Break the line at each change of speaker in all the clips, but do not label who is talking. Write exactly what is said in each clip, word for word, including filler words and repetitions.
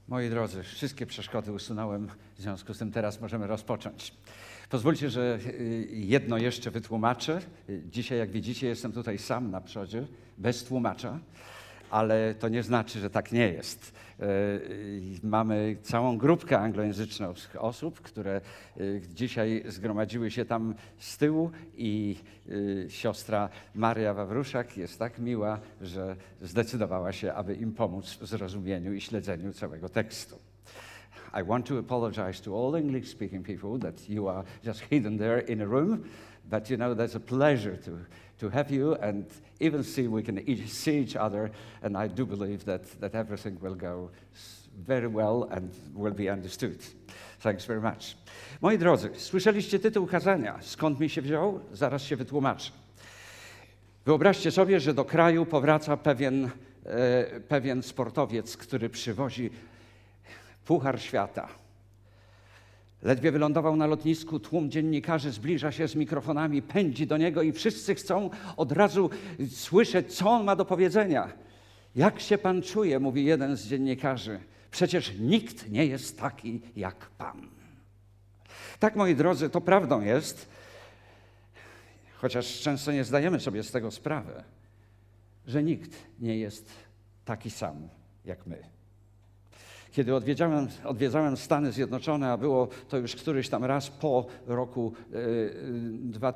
Moi drodzy, wszystkie przeszkody usunąłem, w związku z tym teraz możemy rozpocząć. Pozwólcie, że jedno jeszcze wytłumaczę. Dzisiaj, jak widzicie, jestem tutaj sam na przodzie, bez tłumacza, ale to nie znaczy, że tak nie jest. Mamy całą grupkę anglojęzyczną osób, które dzisiaj zgromadziły się tam z tyłu i siostra Maria Wawruszak jest tak miła, że zdecydowała się, aby im pomóc w zrozumieniu i śledzeniu całego tekstu. I want to apologize to all English-speaking people that you are just hidden there in a room, but you know, there's a pleasure to, to have you and even see we can each see each other, and I do believe that, that everything will go very well and will be understood. Thanks very much. Moi drodzy, słyszeliście tytuł kazania. Skąd mi się wziął? Zaraz się wytłumaczę. Wyobraźcie sobie, że do kraju powraca pewien, e, pewien sportowiec, który przywozi Puchar Świata. Ledwie wylądował na lotnisku, tłum dziennikarzy zbliża się z mikrofonami, pędzi do niego i wszyscy chcą od razu słyszeć, co on ma do powiedzenia. Jak się pan czuje, mówi jeden z dziennikarzy. Przecież nikt nie jest taki jak pan. Tak, moi drodzy, to prawdą jest, chociaż często nie zdajemy sobie z tego sprawy, że nikt nie jest taki sam jak my. Kiedy odwiedzałem, odwiedzałem Stany Zjednoczone, a było to już któryś tam raz po roku dwa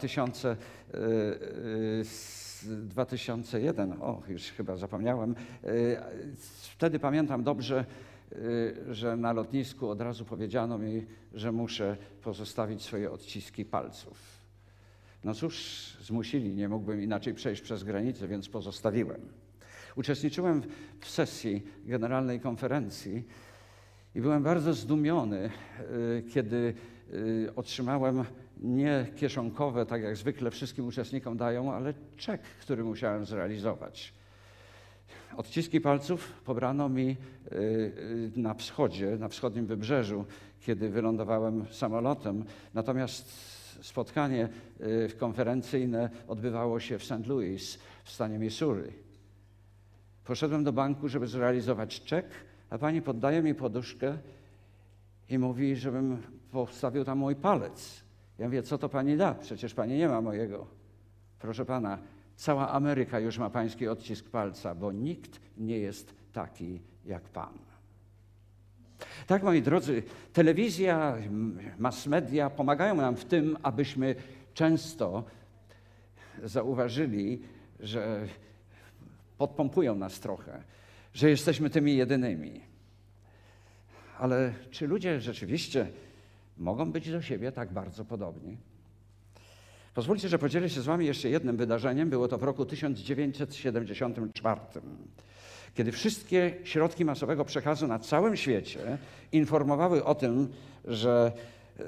tysiące jeden, o już chyba zapomniałem, wtedy pamiętam dobrze, że na lotnisku od razu powiedziano mi, że muszę pozostawić swoje odciski palców. No cóż, zmusili, nie mógłbym inaczej przejść przez granicę, więc pozostawiłem. Uczestniczyłem w sesji Generalnej Konferencji i byłem bardzo zdumiony, kiedy otrzymałem nie kieszonkowe, tak jak zwykle wszystkim uczestnikom dają, ale czek, który musiałem zrealizować. Odciski palców pobrano mi na wschodzie, na wschodnim wybrzeżu, kiedy wylądowałem samolotem, natomiast spotkanie konferencyjne odbywało się w Saint Louis w stanie Missouri. Poszedłem do banku, żeby zrealizować czek, a pani poddaje mi poduszkę i mówi, żebym postawił tam mój palec. Ja mówię, co to pani da? Przecież pani nie ma mojego. Proszę pana, cała Ameryka już ma pański odcisk palca, bo nikt nie jest taki jak pan. Tak, moi drodzy, telewizja, mass media pomagają nam w tym, abyśmy często zauważyli, że podpompują nas trochę, że jesteśmy tymi jedynymi. Ale czy ludzie rzeczywiście mogą być do siebie tak bardzo podobni? Pozwólcie, że podzielę się z wami jeszcze jednym wydarzeniem. Było to w roku tysiąc dziewięćset siedemdziesiątym czwartym, kiedy wszystkie środki masowego przekazu na całym świecie informowały o tym, że yy,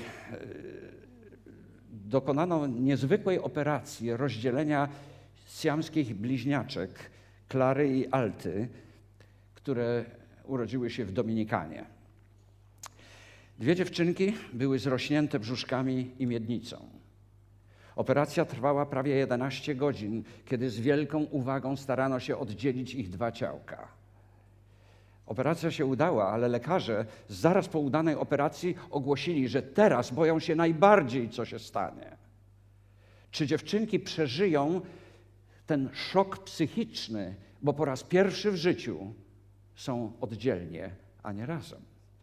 dokonano niezwykłej operacji rozdzielenia siamskich bliźniaczek Klary i Alty, które urodziły się w Dominikanie. Dwie dziewczynki były zrośnięte brzuszkami i miednicą. Operacja trwała prawie jedenaście godzin, kiedy z wielką uwagą starano się oddzielić ich dwa ciałka. Operacja się udała, ale lekarze zaraz po udanej operacji ogłosili, że teraz boją się najbardziej, co się stanie. Czy dziewczynki przeżyją ten szok psychiczny, bo po raz pierwszy w życiu są oddzielnie, a nie razem.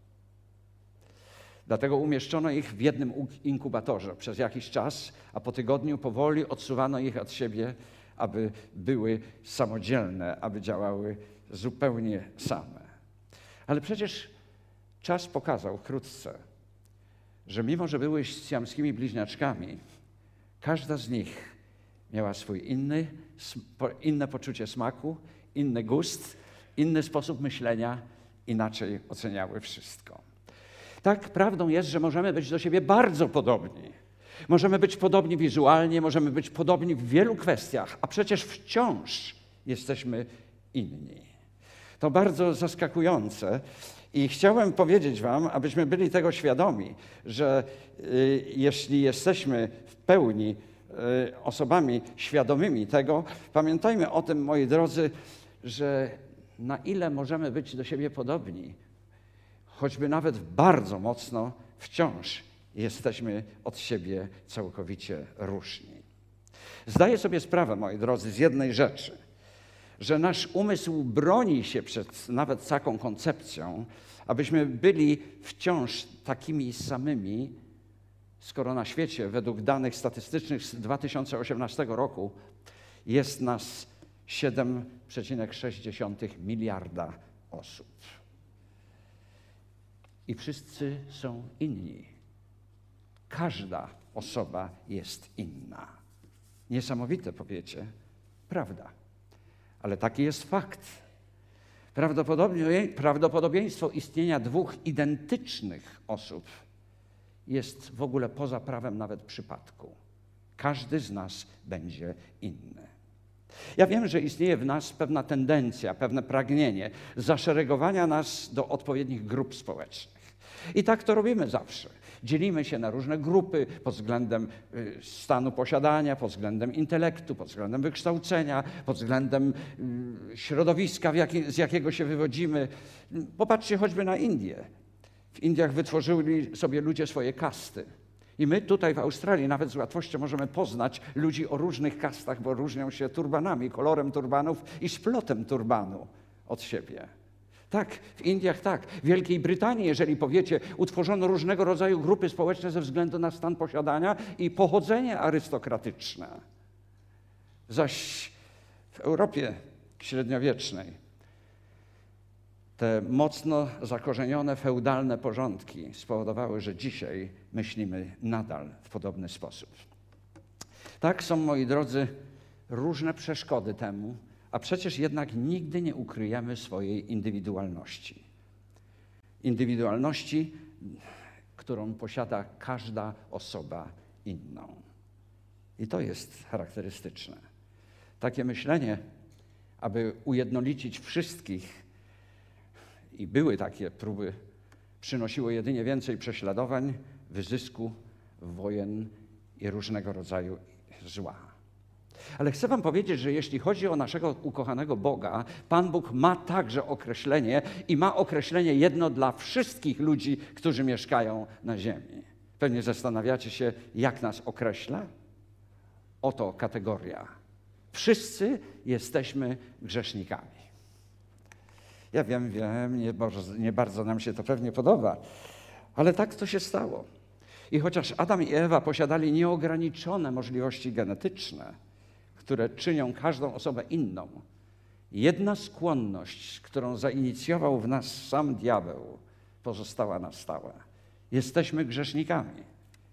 Dlatego umieszczono ich w jednym inkubatorze przez jakiś czas, a po tygodniu powoli odsuwano ich od siebie, aby były samodzielne, aby działały zupełnie same. Ale przecież czas pokazał wkrótce, że mimo, że były siamskimi bliźniaczkami, każda z nich miała swój inny, inne poczucie smaku, inny gust, inny sposób myślenia, inaczej oceniały wszystko. Tak, prawdą jest, że możemy być do siebie bardzo podobni. Możemy być podobni wizualnie, możemy być podobni w wielu kwestiach, a przecież wciąż jesteśmy inni. To bardzo zaskakujące i chciałem powiedzieć wam, abyśmy byli tego świadomi, że y, jeśli jesteśmy w pełni y, osobami świadomymi tego, pamiętajmy o tym, moi drodzy, że na ile możemy być do siebie podobni, choćby nawet bardzo mocno, wciąż jesteśmy od siebie całkowicie różni. Zdaję sobie sprawę, moi drodzy, z jednej rzeczy, że nasz umysł broni się przed nawet taką koncepcją, abyśmy byli wciąż takimi samymi, skoro na świecie według danych statystycznych z dwa tysiące osiemnastego roku jest nas siedem przecinek sześć miliarda osób. I wszyscy są inni. Każda osoba jest inna. Niesamowite, powiecie, prawda. Ale taki jest fakt. Prawdopodobnie, prawdopodobieństwo istnienia dwóch identycznych osób jest w ogóle poza prawem nawet przypadku. Każdy z nas będzie inny. Ja wiem, że istnieje w nas pewna tendencja, pewne pragnienie zaszeregowania nas do odpowiednich grup społecznych. I tak to robimy zawsze. Dzielimy się na różne grupy pod względem stanu posiadania, pod względem intelektu, pod względem wykształcenia, pod względem środowiska, z jakiego się wywodzimy. Popatrzcie choćby na Indię. W Indiach wytworzyli sobie ludzie swoje kasty. I my tutaj w Australii nawet z łatwością możemy poznać ludzi o różnych kastach, bo różnią się turbanami, kolorem turbanów i splotem turbanu od siebie. Tak, w Indiach tak. W Wielkiej Brytanii, jeżeli powiecie, utworzono różnego rodzaju grupy społeczne ze względu na stan posiadania i pochodzenie arystokratyczne. Zaś w Europie średniowiecznej te mocno zakorzenione feudalne porządki spowodowały, że dzisiaj myślimy nadal w podobny sposób. Tak są, moi drodzy, różne przeszkody temu, a przecież jednak nigdy nie ukryjemy swojej indywidualności. Indywidualności, którą posiada każda osoba inną. I to jest charakterystyczne. Takie myślenie, aby ujednolicić wszystkich, i były takie próby, przynosiło jedynie więcej prześladowań, wyzysku, wojen i różnego rodzaju zła. Ale chcę wam powiedzieć, że jeśli chodzi o naszego ukochanego Boga, Pan Bóg ma także określenie i ma określenie jedno dla wszystkich ludzi, którzy mieszkają na ziemi. Pewnie zastanawiacie się, jak nas określa? Oto kategoria. Wszyscy jesteśmy grzesznikami. Ja wiem, wiem, nie bardzo, nie bardzo nam się to pewnie podoba, ale tak to się stało. I chociaż Adam i Ewa posiadali nieograniczone możliwości genetyczne, które czynią każdą osobę inną, jedna skłonność, którą zainicjował w nas sam diabeł, pozostała na stałe. Jesteśmy grzesznikami.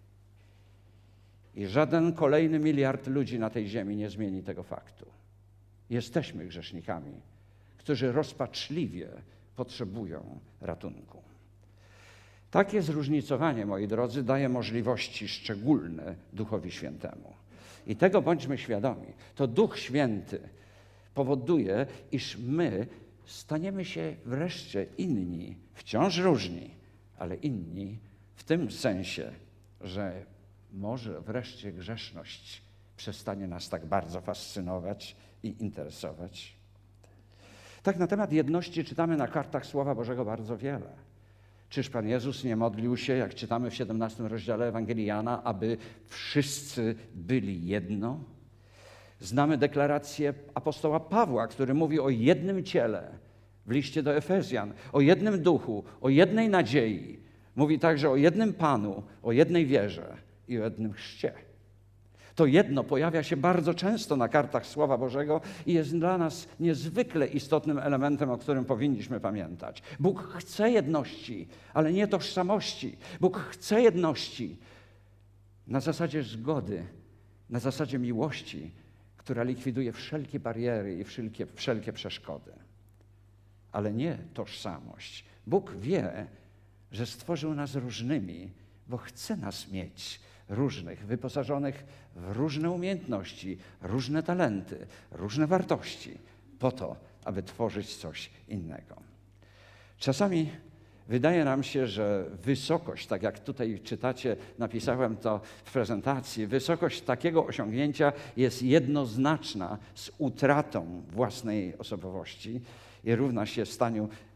I żaden kolejny miliard ludzi na tej ziemi nie zmieni tego faktu. Jesteśmy grzesznikami, którzy rozpaczliwie potrzebują ratunku. Takie zróżnicowanie, moi drodzy, daje możliwości szczególne Duchowi Świętemu. I tego bądźmy świadomi. To Duch Święty powoduje, iż my staniemy się wreszcie inni, wciąż różni, ale inni w tym sensie, że może wreszcie grzeszność przestanie nas tak bardzo fascynować i interesować. Tak na temat jedności czytamy na kartach Słowa Bożego bardzo wiele. Czyż Pan Jezus nie modlił się, jak czytamy w siedemnastym rozdziale Ewangelii Jana, aby wszyscy byli jedno? Znamy deklarację apostoła Pawła, który mówi o jednym ciele w liście do Efezjan, o jednym duchu, o jednej nadziei. Mówi także o jednym Panu, o jednej wierze i o jednym chrzcie. To jedno pojawia się bardzo często na kartach Słowa Bożego i jest dla nas niezwykle istotnym elementem, o którym powinniśmy pamiętać. Bóg chce jedności, ale nie tożsamości. Bóg chce jedności na zasadzie zgody, na zasadzie miłości, która likwiduje wszelkie bariery i wszelkie, wszelkie przeszkody. Ale nie tożsamość. Bóg wie, że stworzył nas różnymi, bo chce nas mieć różnych, wyposażonych w różne umiejętności, różne talenty, różne wartości, po to, aby tworzyć coś innego. Czasami wydaje nam się, że wysokość, tak jak tutaj czytacie, napisałem to w prezentacji, wysokość takiego osiągnięcia jest jednoznaczna z utratą własnej osobowości i równa się staniu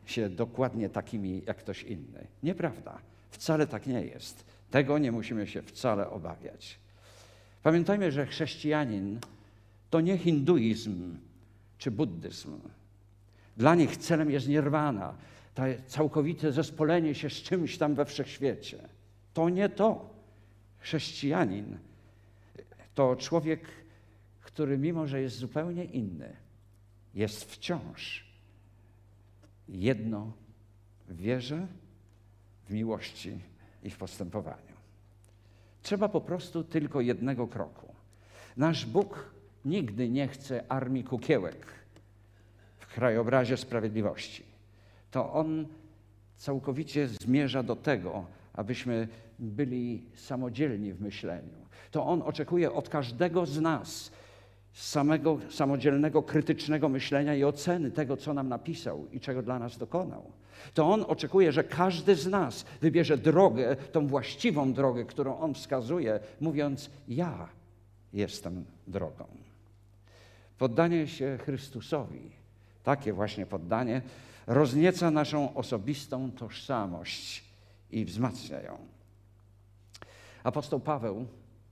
się dokładnie takimi jak ktoś inny. Nieprawda. Wcale tak nie jest. Tego nie musimy się wcale obawiać. Pamiętajmy, że chrześcijanin to nie hinduizm czy buddyzm. Dla nich celem jest nirwana, to całkowite zespolenie się z czymś tam we wszechświecie. To nie to. Chrześcijanin to człowiek, który mimo, że jest zupełnie inny, jest wciąż jedno w wierze, w miłości i w postępowaniu. Trzeba po prostu tylko jednego kroku. Nasz Bóg nigdy nie chce armii kukiełek w krajobrazie sprawiedliwości. To On całkowicie zmierza do tego, abyśmy byli samodzielni w myśleniu. To On oczekuje od każdego z nas samego samodzielnego, krytycznego myślenia i oceny tego, co nam napisał i czego dla nas dokonał. To On oczekuje, że każdy z nas wybierze drogę, tą właściwą drogę, którą On wskazuje, mówiąc: ja jestem drogą. Poddanie się Chrystusowi, takie właśnie poddanie, roznieca naszą osobistą tożsamość i wzmacnia ją. Apostoł Paweł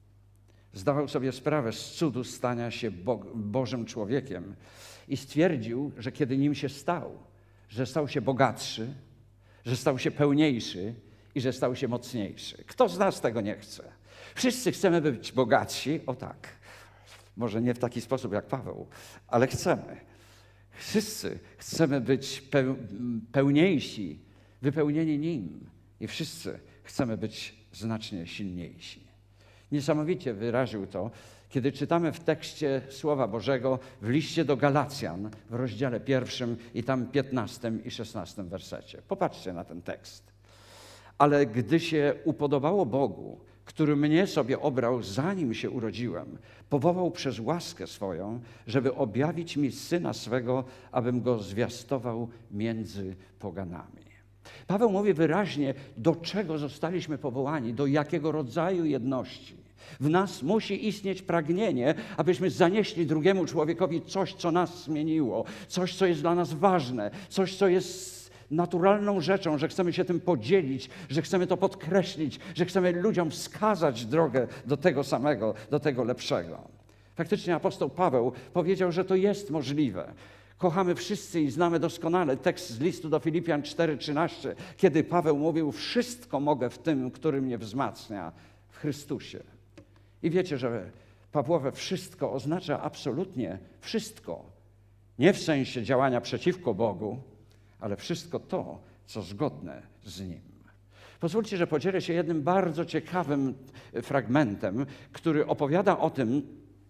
zdawał sobie sprawę z cudu stania się Bo- Bożym człowiekiem i stwierdził, że kiedy nim się stał, że stał się bogatszy, że stał się pełniejszy i że stał się mocniejszy. Kto z nas tego nie chce? Wszyscy chcemy być bogatsi, o tak. Może nie w taki sposób jak Paweł, ale chcemy. Wszyscy chcemy być pełniejsi, wypełnieni Nim i wszyscy chcemy być znacznie silniejsi. Niesamowicie wyraził to, kiedy czytamy w tekście Słowa Bożego w liście do Galacjan w rozdziale pierwszym i tam piętnastym i szesnastym wersecie. Popatrzcie na ten tekst. Ale gdy się upodobało Bogu, który mnie sobie obrał, zanim się urodziłem, powołał przez łaskę swoją, żeby objawić mi Syna swego, abym Go zwiastował między poganami. Paweł mówi wyraźnie, do czego zostaliśmy powołani, do jakiego rodzaju jedności. W nas musi istnieć pragnienie, abyśmy zanieśli drugiemu człowiekowi coś, co nas zmieniło, coś, co jest dla nas ważne, coś, co jest naturalną rzeczą, że chcemy się tym podzielić, że chcemy to podkreślić, że chcemy ludziom wskazać drogę do tego samego, do tego lepszego. Faktycznie apostoł Paweł powiedział, że to jest możliwe. Kochamy wszyscy i znamy doskonale tekst z listu do Filipian cztery trzynaście, kiedy Paweł mówił: wszystko mogę w tym, który mnie wzmacnia, w Chrystusie. I wiecie, że Pawłowe wszystko oznacza absolutnie wszystko. Nie w sensie działania przeciwko Bogu, ale wszystko to, co zgodne z Nim. Pozwólcie, że podzielę się jednym bardzo ciekawym fragmentem, który opowiada o tym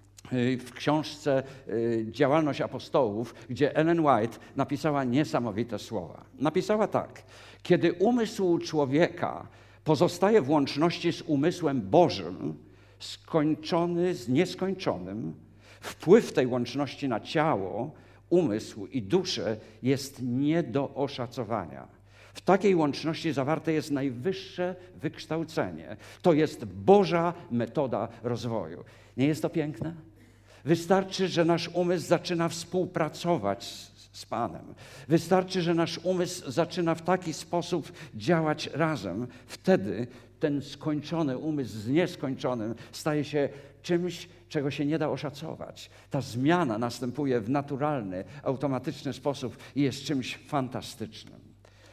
w książce Działalność apostołów, gdzie Ellen White napisała niesamowite słowa. Napisała tak: kiedy umysł człowieka pozostaje w łączności z umysłem Bożym, skończony z nieskończonym, wpływ tej łączności na ciało, umysł i duszę jest nie do oszacowania. W takiej łączności zawarte jest najwyższe wykształcenie. To jest Boża metoda rozwoju. Nie jest to piękne? Wystarczy, że nasz umysł zaczyna współpracować z Panem. Wystarczy, że nasz umysł zaczyna w taki sposób działać razem. Wtedy ten skończony umysł z nieskończonym staje się czymś, czego się nie da oszacować. Ta zmiana następuje w naturalny, automatyczny sposób i jest czymś fantastycznym.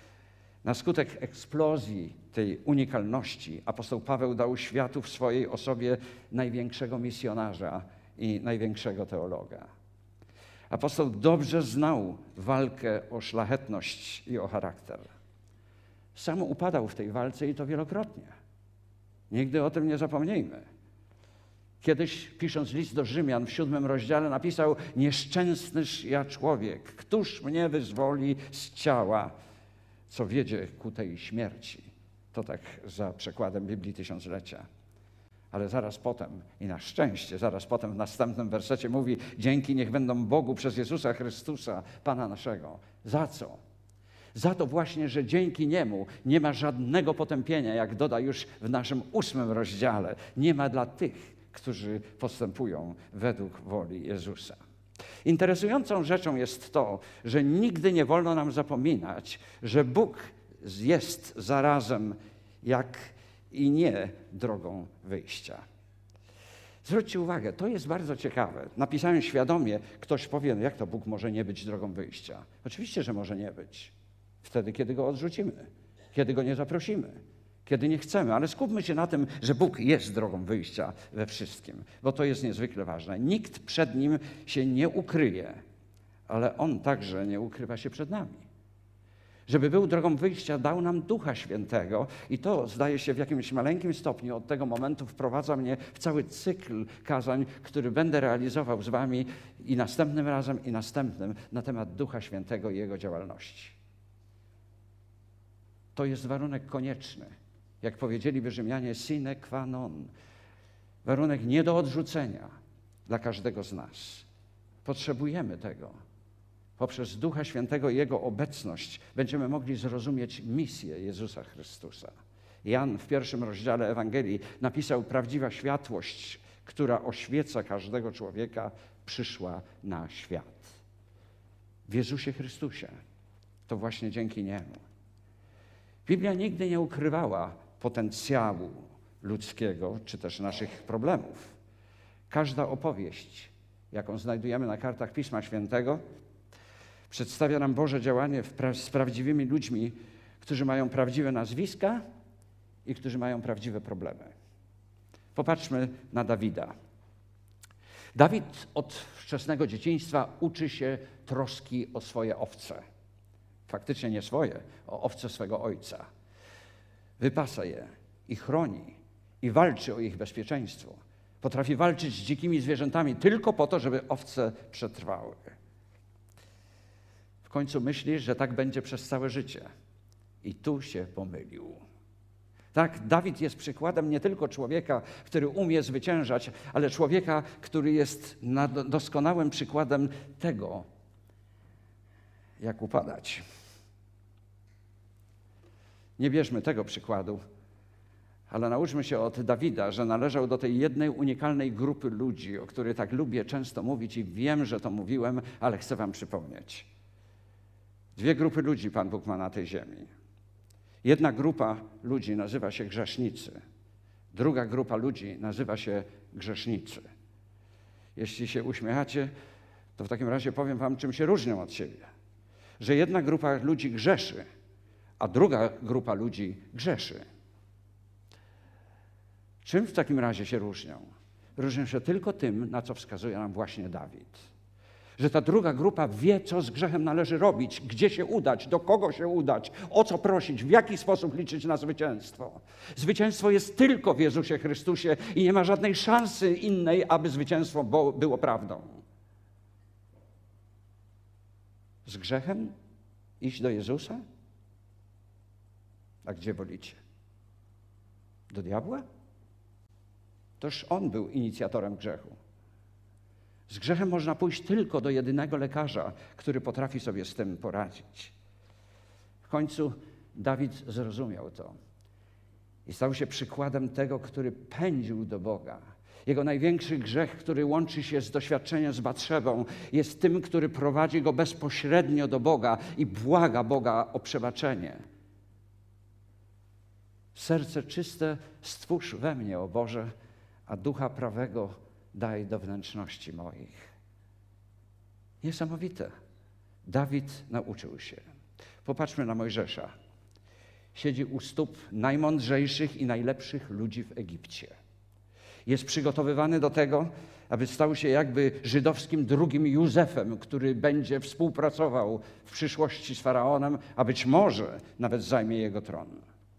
Na skutek eksplozji tej unikalności apostoł Paweł dał światu w swojej osobie największego misjonarza i największego teologa. Apostoł dobrze znał walkę o szlachetność i o charakter. Sam upadał w tej walce i to wielokrotnie. Nigdy o tym nie zapomnijmy. Kiedyś, pisząc list do Rzymian w siódmym rozdziale, napisał: nieszczęsnyż ja człowiek, któż mnie wyzwoli z ciała, co wiedzie ku tej śmierci. To tak za przekładem Biblii Tysiąclecia. Ale zaraz potem, i na szczęście, zaraz potem w następnym wersecie mówi: dzięki niech będą Bogu przez Jezusa Chrystusa, Pana naszego. Za co? Za to właśnie, że dzięki Niemu nie ma żadnego potępienia, jak doda już w naszym ósmym rozdziale. Nie ma dla tych, którzy postępują według woli Jezusa. Interesującą rzeczą jest to, że nigdy nie wolno nam zapominać, że Bóg jest zarazem, jak i nie, drogą wyjścia. Zwróćcie uwagę, to jest bardzo ciekawe. Napisałem świadomie, ktoś powie, no jak to Bóg może nie być drogą wyjścia? Oczywiście, że może nie być. Wtedy, kiedy Go odrzucimy, kiedy Go nie zaprosimy, kiedy nie chcemy. Ale skupmy się na tym, że Bóg jest drogą wyjścia we wszystkim, bo to jest niezwykle ważne. Nikt przed Nim się nie ukryje, ale On także nie ukrywa się przed nami. Żeby był drogą wyjścia, dał nam Ducha Świętego i to, zdaje się, w jakimś maleńkim stopniu od tego momentu wprowadza mnie w cały cykl kazań, który będę realizował z wami i następnym razem, i następnym na temat Ducha Świętego i Jego działalności. To jest warunek konieczny. Jak powiedzieliby Rzymianie, sine qua non. Warunek nie do odrzucenia dla każdego z nas. Potrzebujemy tego. Poprzez Ducha Świętego i Jego obecność będziemy mogli zrozumieć misję Jezusa Chrystusa. Jan w pierwszym rozdziale Ewangelii napisał: prawdziwa światłość, która oświeca każdego człowieka, przyszła na świat. W Jezusie Chrystusie. To właśnie dzięki Niemu. Biblia nigdy nie ukrywała potencjału ludzkiego, czy też naszych problemów. Każda opowieść, jaką znajdujemy na kartach Pisma Świętego, przedstawia nam Boże działanie pra- z prawdziwymi ludźmi, którzy mają prawdziwe nazwiska i którzy mają prawdziwe problemy. Popatrzmy na Dawida. Dawid od wczesnego dzieciństwa uczy się troski o swoje owce. Faktycznie nie swoje, o owce swego ojca. Wypasa je i chroni i walczy o ich bezpieczeństwo. Potrafi walczyć z dzikimi zwierzętami tylko po to, żeby owce przetrwały. W końcu myśli, że tak będzie przez całe życie. I tu się pomylił. Tak, Dawid jest przykładem nie tylko człowieka, który umie zwyciężać, ale człowieka, który jest doskonałym przykładem tego, jak upadać. Nie bierzmy tego przykładu, ale nauczmy się od Dawida, że należał do tej jednej unikalnej grupy ludzi, o której tak lubię często mówić i wiem, że to mówiłem, ale chcę wam przypomnieć. Dwie grupy ludzi Pan Bóg ma na tej ziemi. Jedna grupa ludzi nazywa się grzesznicy. Druga grupa ludzi nazywa się grzesznicy. Jeśli się uśmiechacie, to w takim razie powiem wam, czym się różnią od siebie. Że jedna grupa ludzi grzeszy, a druga grupa ludzi grzeszy. Czym w takim razie się różnią? Różnią się tylko tym, na co wskazuje nam właśnie Dawid. Że ta druga grupa wie, co z grzechem należy robić, gdzie się udać, do kogo się udać, o co prosić, w jaki sposób liczyć na zwycięstwo. Zwycięstwo jest tylko w Jezusie Chrystusie i nie ma żadnej szansy innej, aby zwycięstwo było prawdą. Z grzechem iść do Jezusa? A gdzie wolicie? Do diabła? Toż On był inicjatorem grzechu. Z grzechem można pójść tylko do jedynego lekarza, który potrafi sobie z tym poradzić. W końcu Dawid zrozumiał to i stał się przykładem tego, który pędził do Boga. Jego największy grzech, który łączy się z doświadczeniem z Batszebą, jest tym, który prowadzi go bezpośrednio do Boga i błaga Boga o przebaczenie. Serce czyste stwórz we mnie, o Boże, a ducha prawego daj do wnętrzności moich. Niesamowite. Dawid nauczył się. Popatrzmy na Mojżesza. Siedzi u stóp najmądrzejszych i najlepszych ludzi w Egipcie. Jest przygotowywany do tego, aby stał się jakby żydowskim drugim Józefem, który będzie współpracował w przyszłości z Faraonem, a być może nawet zajmie jego tron.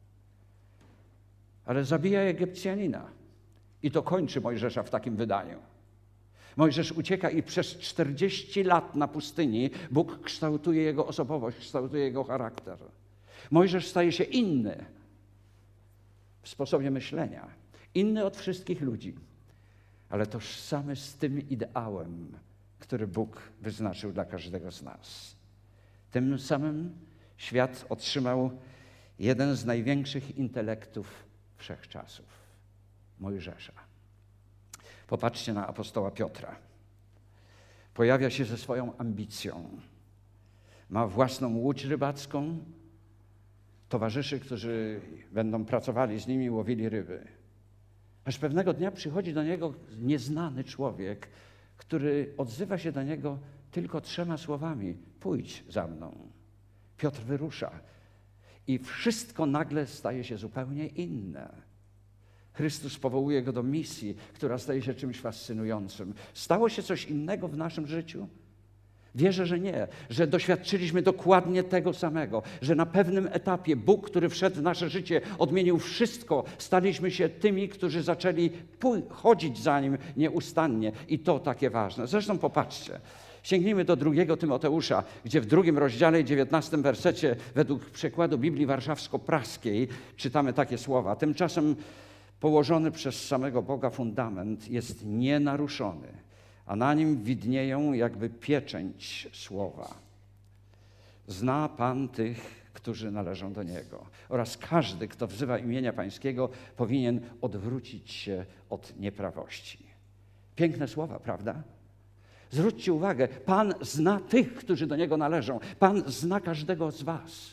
Ale zabija Egipcjanina. I to kończy Mojżesza w takim wydaniu. Mojżesz ucieka i przez czterdzieści lat na pustyni Bóg kształtuje jego osobowość, kształtuje jego charakter. Mojżesz staje się inny w sposobie myślenia, inny od wszystkich ludzi, ale tożsamy z tym ideałem, który Bóg wyznaczył dla każdego z nas. Tym samym świat otrzymał jeden z największych intelektów wszechczasów, Mojżesza. Popatrzcie na apostoła Piotra. Pojawia się ze swoją ambicją. Ma własną łódź rybacką, towarzyszy, którzy będą pracowali z nimi, łowili ryby. Aż pewnego dnia przychodzi do niego nieznany człowiek, który odzywa się do niego tylko trzema słowami: pójdź za mną. Piotr wyrusza i wszystko nagle staje się zupełnie inne. Chrystus powołuje go do misji, która staje się czymś fascynującym. Stało się coś innego w naszym życiu? Wierzę, że nie, że doświadczyliśmy dokładnie tego samego, że na pewnym etapie Bóg, który wszedł w nasze życie, odmienił wszystko. Staliśmy się tymi, którzy zaczęli chodzić za Nim nieustannie i to takie ważne. Zresztą popatrzcie, sięgnijmy do drugiego Tymoteusza, gdzie w drugim rozdziale, dziewiętnastym wersecie, według przekładu Biblii Warszawsko-Praskiej czytamy takie słowa: tymczasem położony przez samego Boga fundament jest nienaruszony, a na nim widnieją jakby pieczęć słowa. Zna Pan tych, którzy należą do Niego, oraz każdy, kto wzywa imienia Pańskiego, powinien odwrócić się od nieprawości. Piękne słowa, prawda? Zwróćcie uwagę, Pan zna tych, którzy do Niego należą. Pan zna każdego z was.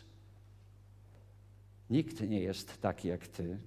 Nikt nie jest taki jak ty.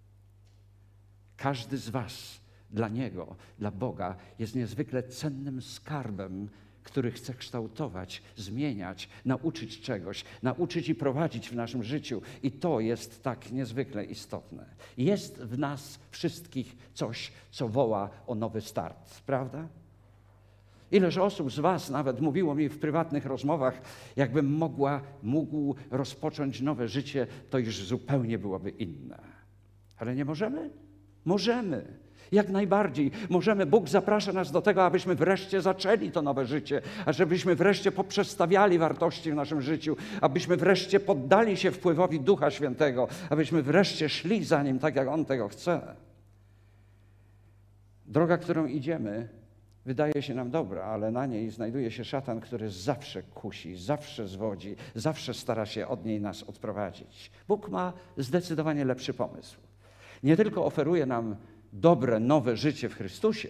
Każdy z was dla Niego, dla Boga jest niezwykle cennym skarbem, który chce kształtować, zmieniać, nauczyć czegoś, nauczyć i prowadzić w naszym życiu. I to jest tak niezwykle istotne. Jest w nas wszystkich coś, co woła o nowy start, prawda? Ileż osób z was nawet mówiło mi w prywatnych rozmowach, jakbym mogła, mógł rozpocząć nowe życie, to już zupełnie byłoby inne. Ale nie możemy? Możemy. Jak najbardziej. Możemy. Bóg zaprasza nas do tego, abyśmy wreszcie zaczęli to nowe życie, a żebyśmy wreszcie poprzestawiali wartości w naszym życiu, abyśmy wreszcie poddali się wpływowi Ducha Świętego, abyśmy wreszcie szli za Nim tak, jak On tego chce. Droga, którą idziemy, wydaje się nam dobra, ale na niej znajduje się szatan, który zawsze kusi, zawsze zwodzi, zawsze stara się od niej nas odprowadzić. Bóg ma zdecydowanie lepszy pomysł. Nie tylko oferuje nam dobre, nowe życie w Chrystusie,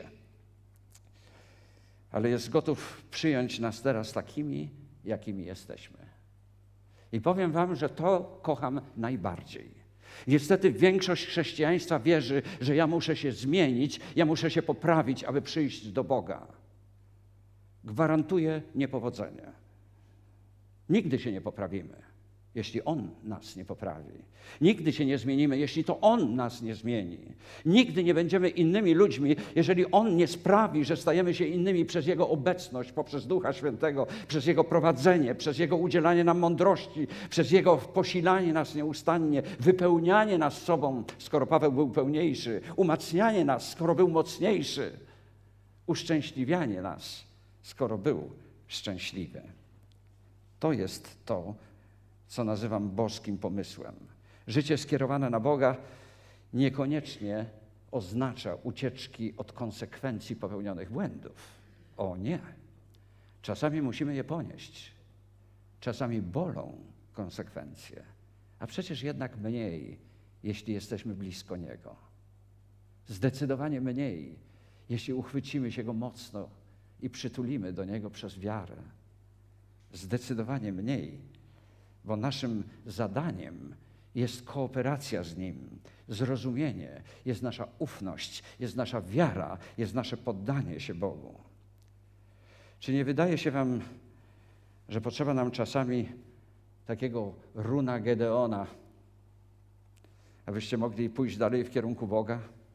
ale jest gotów przyjąć nas teraz takimi, jakimi jesteśmy. I powiem wam, że to kocham najbardziej. Niestety większość chrześcijaństwa wierzy, że ja muszę się zmienić, ja muszę się poprawić, aby przyjść do Boga. Gwarantuję niepowodzenie. Nigdy się nie poprawimy, jeśli On nas nie poprawi. Nigdy się nie zmienimy, jeśli to On nas nie zmieni. Nigdy nie będziemy innymi ludźmi, jeżeli On nie sprawi, że stajemy się innymi przez Jego obecność, poprzez Ducha Świętego, przez Jego prowadzenie, przez Jego udzielanie nam mądrości, przez Jego posilanie nas nieustannie, wypełnianie nas sobą, skoro Paweł był pełniejszy, umacnianie nas, skoro był mocniejszy, uszczęśliwianie nas, skoro był szczęśliwy. To jest to, co nazywam boskim pomysłem. Życie skierowane na Boga niekoniecznie oznacza ucieczki od konsekwencji popełnionych błędów. O nie. Czasami musimy je ponieść. Czasami bolą konsekwencje. A przecież jednak mniej, jeśli jesteśmy blisko Niego. Zdecydowanie mniej, jeśli uchwycimy się Go mocno i przytulimy do Niego przez wiarę. Zdecydowanie mniej, bo naszym zadaniem jest kooperacja z Nim, zrozumienie, jest nasza ufność, jest nasza wiara, jest nasze poddanie się Bogu. Czy nie wydaje się wam, że potrzeba nam czasami takiego runa Gedeona, abyście mogli pójść dalej w kierunku Boga?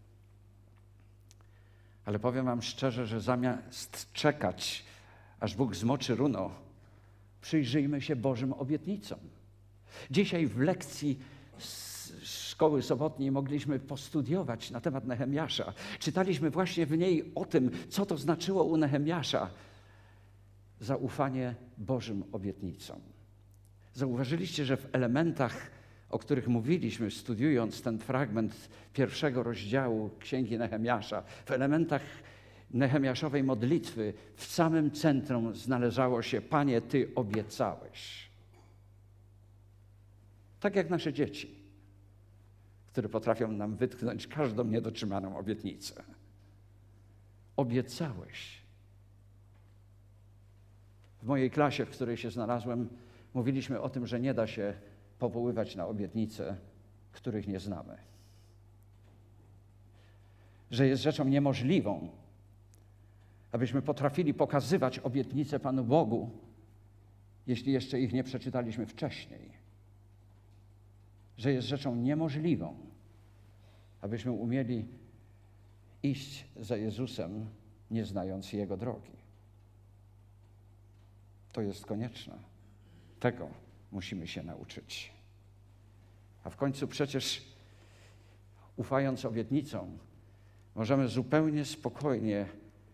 Ale powiem wam szczerze, że zamiast czekać, aż Bóg zmoczy runo, przyjrzyjmy się Bożym obietnicom. Dzisiaj w lekcji z szkoły sobotniej mogliśmy postudiować na temat Nehemiasza. Czytaliśmy właśnie w niej o tym, co to znaczyło u Nehemiasza. Zaufanie Bożym obietnicom. Zauważyliście, że w elementach, o których mówiliśmy, studiując ten fragment pierwszego rozdziału Księgi Nehemiasza, w elementach nehemiaszowej modlitwy w samym centrum znalezło się: Panie, Ty obiecałeś. Tak jak nasze dzieci, które potrafią nam wytknąć każdą niedotrzymaną obietnicę. Obiecałeś. W mojej klasie, w której się znalazłem, mówiliśmy o tym, że nie da się powoływać na obietnice, których nie znamy. Że jest rzeczą niemożliwą, abyśmy potrafili pokazywać obietnice Panu Bogu, jeśli jeszcze ich nie przeczytaliśmy wcześniej. Że jest rzeczą niemożliwą, abyśmy umieli iść za Jezusem, nie znając Jego drogi. To jest konieczne. Tego musimy się nauczyć. A w końcu przecież, ufając obietnicom, możemy zupełnie spokojnie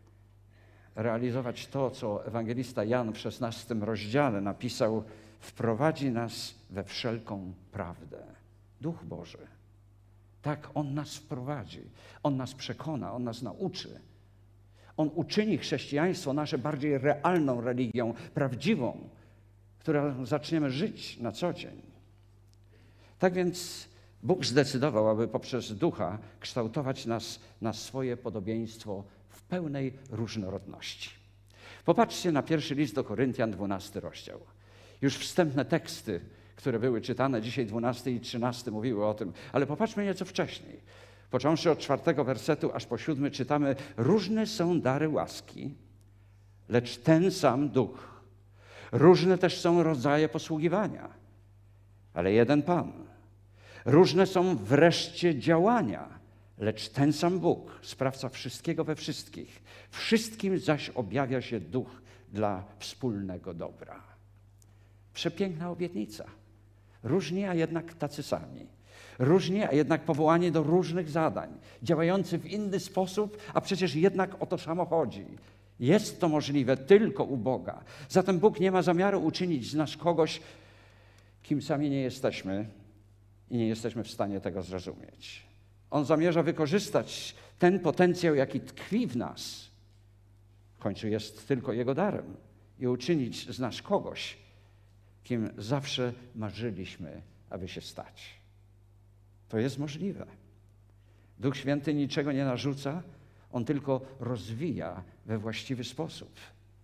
realizować to, co ewangelista Jan w szesnastym rozdziale napisał: wprowadzi nas we wszelką prawdę. Duch Boży. Tak, On nas wprowadzi. On nas przekona, On nas nauczy. On uczyni chrześcijaństwo nasze bardziej realną religią, prawdziwą, którą zaczniemy żyć na co dzień. Tak więc Bóg zdecydował, aby poprzez Ducha kształtować nas na swoje podobieństwo w pełnej różnorodności. Popatrzcie na pierwszy list do Koryntian, dwunasty rozdział. Już wstępne teksty, które były czytane, dzisiaj dwunasty i trzynasty mówiły o tym, ale popatrzmy nieco wcześniej. Począwszy od czwartego wersetu aż po siódmy czytamy: różne są dary łaski, lecz ten sam Duch. Różne też są rodzaje posługiwania, ale jeden Pan. Różne są wreszcie działania, lecz ten sam Bóg, sprawca wszystkiego we wszystkich. Wszystkim zaś objawia się Duch dla wspólnego dobra. Przepiękna obietnica. Różni, a jednak tacy sami. Różni, a jednak powołani do różnych zadań. Działający w inny sposób, a przecież jednak o to samo chodzi. Jest to możliwe tylko u Boga. Zatem Bóg nie ma zamiaru uczynić z nas kogoś, kim sami nie jesteśmy i nie jesteśmy w stanie tego zrozumieć. On zamierza wykorzystać ten potencjał, jaki tkwi w nas, w końcu jest tylko Jego darem, i uczynić z nas kogoś, kim zawsze marzyliśmy, aby się stać. To jest możliwe. Duch Święty niczego nie narzuca, On tylko rozwija we właściwy sposób.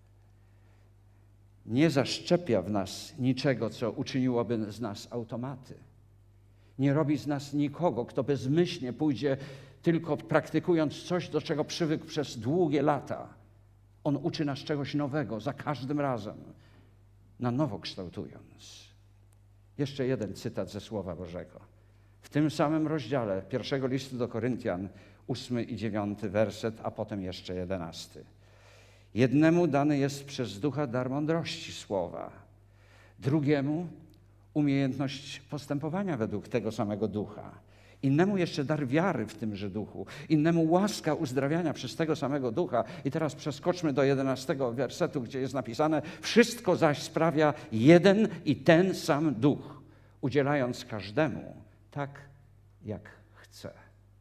Nie zaszczepia w nas niczego, co uczyniłoby z nas automaty. Nie robi z nas nikogo, kto bezmyślnie pójdzie, tylko praktykując coś, do czego przywykł przez długie lata. On uczy nas czegoś nowego za każdym razem, na nowo kształtując. Jeszcze jeden cytat ze Słowa Bożego. W tym samym rozdziale pierwszego listu do Koryntian, ósmy i dziewiąty werset, a potem jeszcze jedenasty. Jednemu dany jest przez Ducha dar mądrości słowa, drugiemu umiejętność postępowania według tego samego Ducha, innemu jeszcze dar wiary w tymże Duchu, innemu łaska uzdrawiania przez tego samego Ducha. I teraz przeskoczmy do jedenastego wersetu, gdzie jest napisane: wszystko zaś sprawia jeden i ten sam Duch, udzielając każdemu tak, jak chce.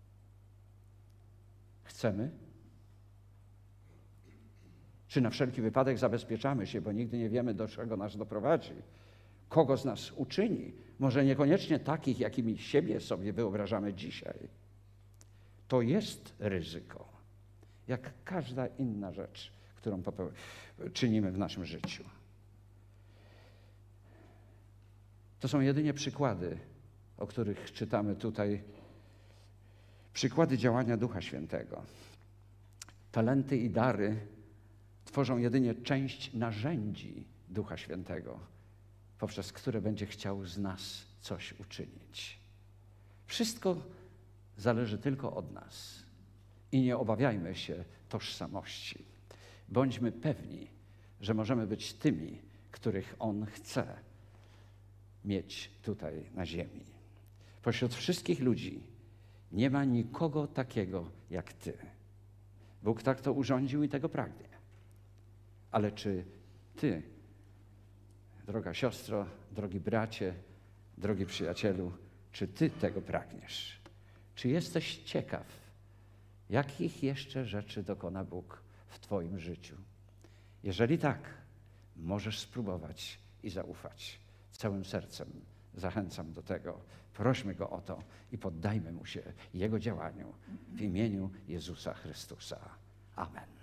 Chcemy? Czy na wszelki wypadek zabezpieczamy się, bo nigdy nie wiemy, do czego nas doprowadzi? Kogo z nas uczyni? Może niekoniecznie takich, jakimi siebie sobie wyobrażamy dzisiaj. To jest ryzyko, jak każda inna rzecz, którą czynimy w naszym życiu. To są jedynie przykłady, o których czytamy tutaj. Przykłady działania Ducha Świętego. Talenty i dary tworzą jedynie część narzędzi Ducha Świętego, poprzez które będzie chciał z nas coś uczynić. Wszystko zależy tylko od nas. I nie obawiajmy się tożsamości. Bądźmy pewni, że możemy być tymi, których On chce mieć tutaj na ziemi. Pośród wszystkich ludzi nie ma nikogo takiego jak Ty. Bóg tak to urządził i tego pragnie. Ale czy Ty, droga siostro, drogi bracie, drogi przyjacielu, czy Ty tego pragniesz? Czy jesteś ciekaw, jakich jeszcze rzeczy dokona Bóg w Twoim życiu? Jeżeli tak, możesz spróbować i zaufać. Całym sercem zachęcam do tego. Prośmy Go o to i poddajmy Mu się Jego działaniu w imieniu Jezusa Chrystusa. Amen.